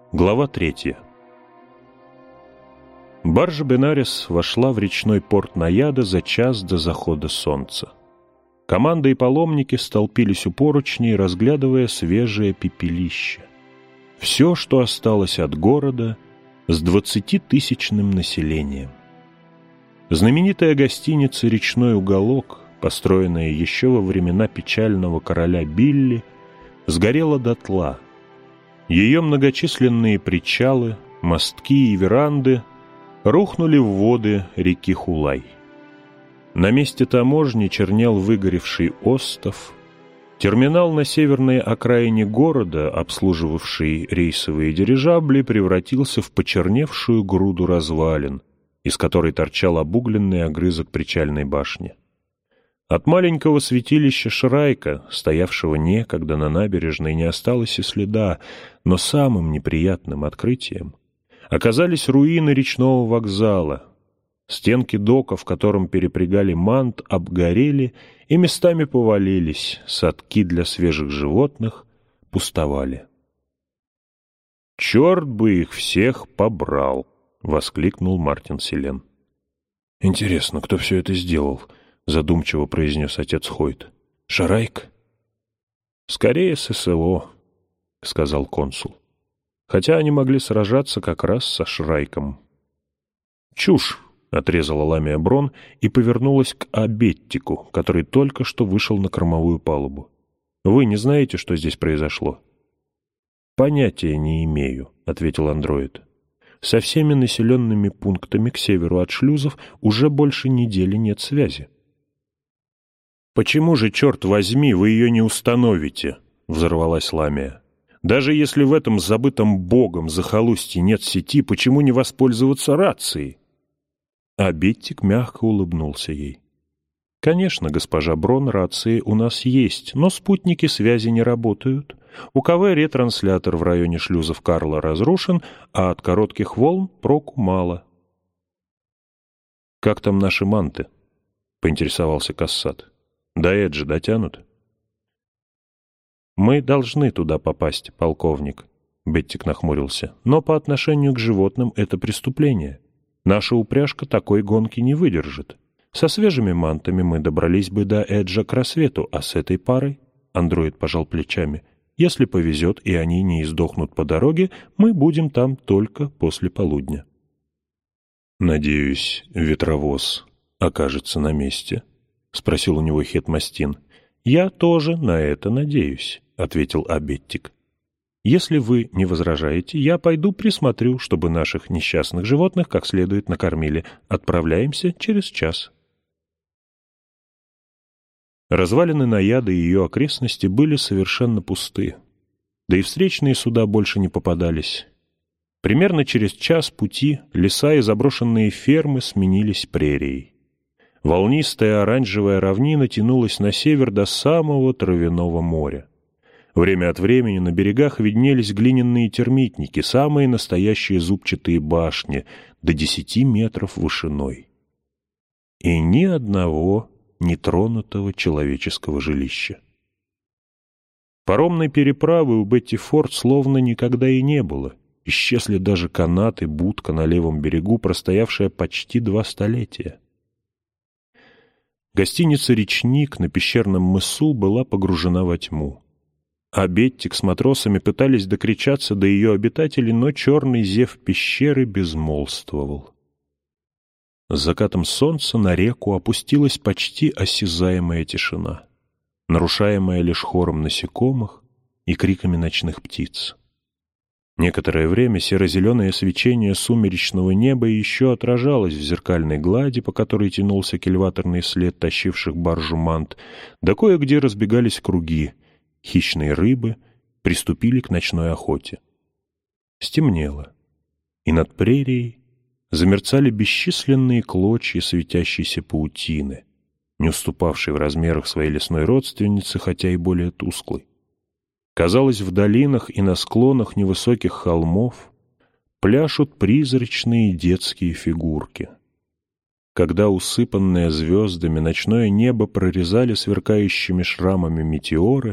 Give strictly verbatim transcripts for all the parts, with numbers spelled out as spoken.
Глава третья. Баржа «Бенарес» вошла в речной порт Наяда за час до захода солнца. Команда и паломники столпились у поручней, разглядывая свежее пепелище. Все, что осталось от города с двадцатитысячным населением. Знаменитая гостиница «Речной уголок», построенная еще во времена печального короля Билли, сгорела дотла. Ее многочисленные причалы, мостки и веранды рухнули в воды реки Хулай. На месте таможни чернел выгоревший остов. Терминал на северной окраине города, обслуживавший рейсовые дирижабли, превратился в почерневшую груду развалин, из которой торчал обугленный огрызок причальной башни. От маленького святилища Шрайка, стоявшего некогда на набережной, не осталось и следа, но самым неприятным открытием оказались руины речного вокзала. Стенки дока, в котором перепрягали мант, обгорели и местами повалились, садки для свежих животных пустовали. «Черт бы их всех побрал!» — воскликнул Мартин Селен. «Интересно, кто все это сделал?» — задумчиво произнес отец Хойт. «Шрайк?» «Скорее ССО», — сказал консул. «Хотя они могли сражаться как раз со Шрайком». «Чушь!» — отрезала Ламия Брон и повернулась к Абеттику, который только что вышел на кормовую палубу. «Вы не знаете, что здесь произошло?» «Понятия не имею», — ответил андроид. «Со всеми населенными пунктами к северу от шлюзов уже больше недели нет связи». «Почему же, черт возьми, вы ее не установите?» — взорвалась Ламия. «Даже если в этом забытом богом захолустье нет сети, почему не воспользоваться рацией?» А Беттик мягко улыбнулся ей. «Конечно, госпожа Брон, рации у нас есть, но спутники связи не работают. У КВ ретранслятор в районе шлюзов Карла разрушен, а от коротких волн проку мало». «Как там наши манты?» — поинтересовался Кассат. «До Эджи дотянут?» «Мы должны туда попасть, полковник», — Беттик нахмурился. «Но по отношению к животным это преступление. Наша упряжка такой гонки не выдержит. Со свежими мантами мы добрались бы до Эджа к рассвету, а с этой парой...» — андроид пожал плечами. «Если повезет, и они не издохнут по дороге, мы будем там только после полудня». «Надеюсь, ветровоз окажется на месте?» — спросил у него Хетмастин. «Я тоже на это надеюсь», — ответил Абеттик. «Если вы не возражаете, я пойду присмотрю, чтобы наших несчастных животных как следует накормили. Отправляемся через час». Развалины Наяда и ее окрестности были совершенно пусты. Да и встречные суда больше не попадались. Примерно через час пути леса и заброшенные фермы сменились прерией. Волнистая оранжевая равнина тянулась на север до самого Травяного моря. Время от времени на берегах виднелись глиняные термитники, самые настоящие зубчатые башни, до десяти метров вышиной. И ни одного нетронутого человеческого жилища. Паромной переправы у Бетти-Форд словно никогда и не было. Исчезли даже канаты, будка на левом берегу, простоявшая почти два столетия. Гостиница «Речник» на пещерном мысу была погружена во тьму. А Беттик с матросами пытались докричаться до ее обитателей, но черный зев пещеры безмолвствовал. С закатом солнца на реку опустилась почти осязаемая тишина, нарушаемая лишь хором насекомых и криками ночных птиц. Некоторое время серо-зеленое свечение сумеречного неба еще отражалось в зеркальной глади, по которой тянулся кильваторный след тащивших баржу мант, да кое-где разбегались круги. Хищные рыбы приступили к ночной охоте. Стемнело, и над прерией замерцали бесчисленные клочья светящейся паутины, не уступавшей в размерах своей лесной родственнице, хотя и более тусклой. Казалось, в долинах и на склонах невысоких холмов пляшут призрачные детские фигурки. Когда усыпанное звездами ночное небо прорезали сверкающими шрамами метеоры,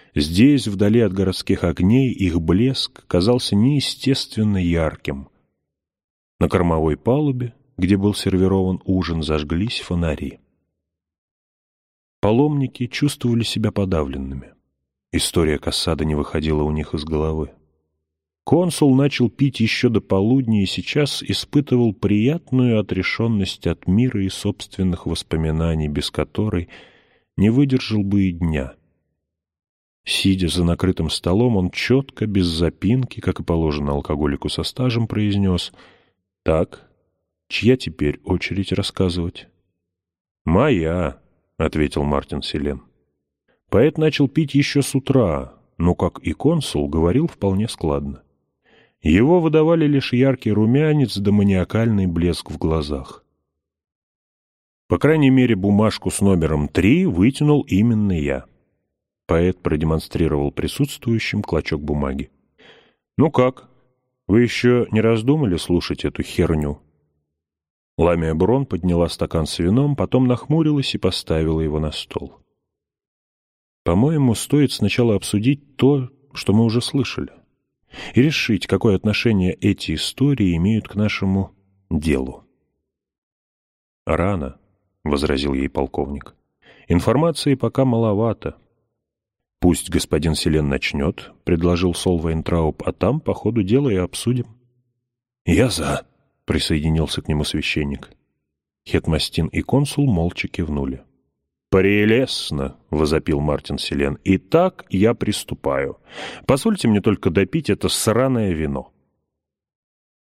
Здесь, вдали от городских огней, их блеск казался неестественно ярким. На кормовой палубе, где был сервирован ужин, зажглись фонари. Паломники чувствовали себя подавленными. История Кассада не выходила у них из головы. Консул начал пить еще до полудня и сейчас испытывал приятную отрешенность от мира и собственных воспоминаний, без которой не выдержал бы и дня. Сидя за накрытым столом, он четко, без запинки, как и положено алкоголику со стажем, произнес: «Так, чья теперь очередь рассказывать?» «Моя», — ответил Мартин Силен. Поэт начал пить еще с утра, но, как и консул, говорил вполне складно. Его выдавали лишь яркий румянец да маниакальный блеск в глазах. По крайней мере, бумажку с номером три вытянул именно я. Поэт продемонстрировал присутствующим клочок бумаги. «Ну как, вы еще не раздумали слушать эту херню?» Ламия Брон подняла стакан с вином, потом нахмурилась и поставила его на стол. «По-моему, стоит сначала обсудить то, что мы уже слышали, и решить, какое отношение эти истории имеют к нашему делу». «Рано», — возразил ей полковник. «Информации пока маловато». «Пусть господин Силен начнет», — предложил Сол Вейнтрауб, «а там по ходу дела и обсудим». «Я за», — присоединился к нему священник. Хетмастин и консул молча кивнули. «Прелестно!» — возопил Мартин Силен. «Итак, я приступаю. Позвольте мне только допить это сраное вино».